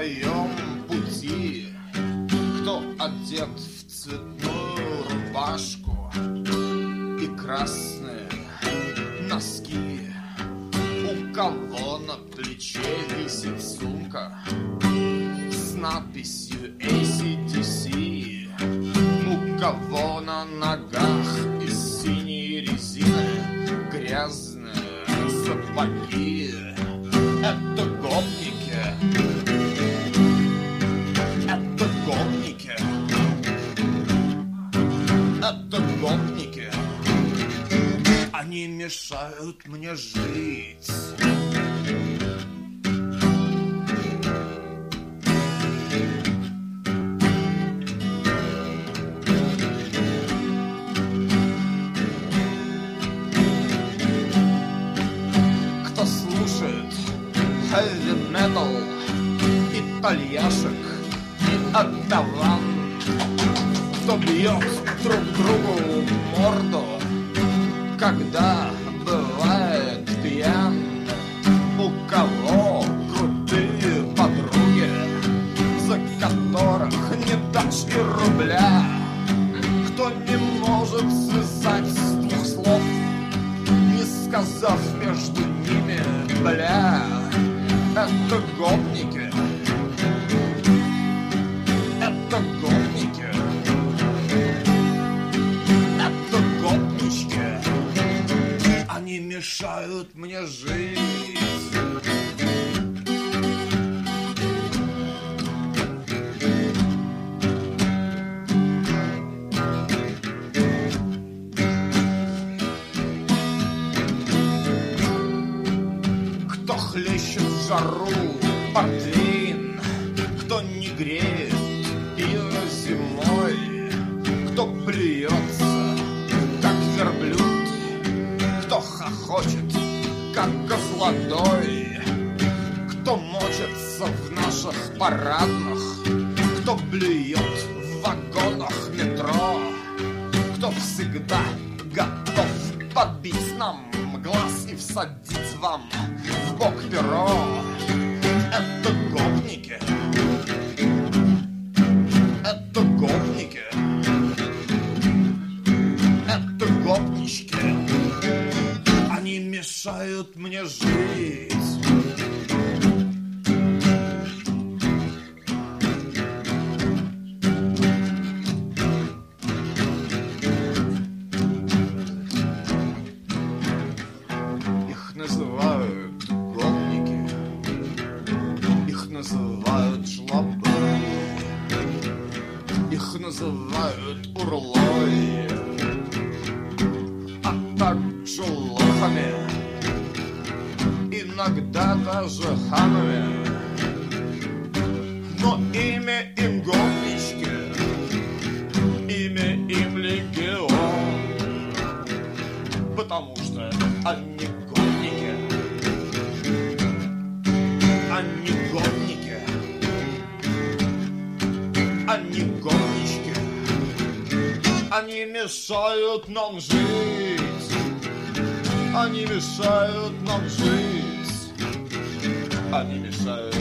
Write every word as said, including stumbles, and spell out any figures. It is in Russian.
своем пути, кто одет в цветную рубашку и красные носки, у кого на плече висит сумка с надписью эй си ди си, у кого на ногах из синей резины грязные сапоги. Это гопники, это гопники, это гопники. Они мешают мне жить. Кто слушает heavy metal, итальяшек и оттаван, кто бьет друг другу морду, когда бывает пьян, у кого крутые подруги, за которых не дашь и рубля, кто не может связать с двух слов, не сказав между ними бля. Это гопники, это гопники, это гопнички. Они мешают мне жить. Кто хлещет в жару портвейн, кто не греет пиво зимой, кто плюется, как верблюд, кто хохочет, как козлодой, кто мочится в наших парадных, кто блюет в вагонах метро, кто всегда готов подбить нам глаз и всадить вам в бок перо. Это гопники, это гопники, это гопнички. Они мешают мне жить. Их называют гопники, их называют жлобы, их называют урлой, а также лохами, иногда даже хамами. Но имя им гопнички, имя им легион, потому что они гопники, они гопники, они гопнички. Они мешают нам жить, они мешают нам жить, они мешают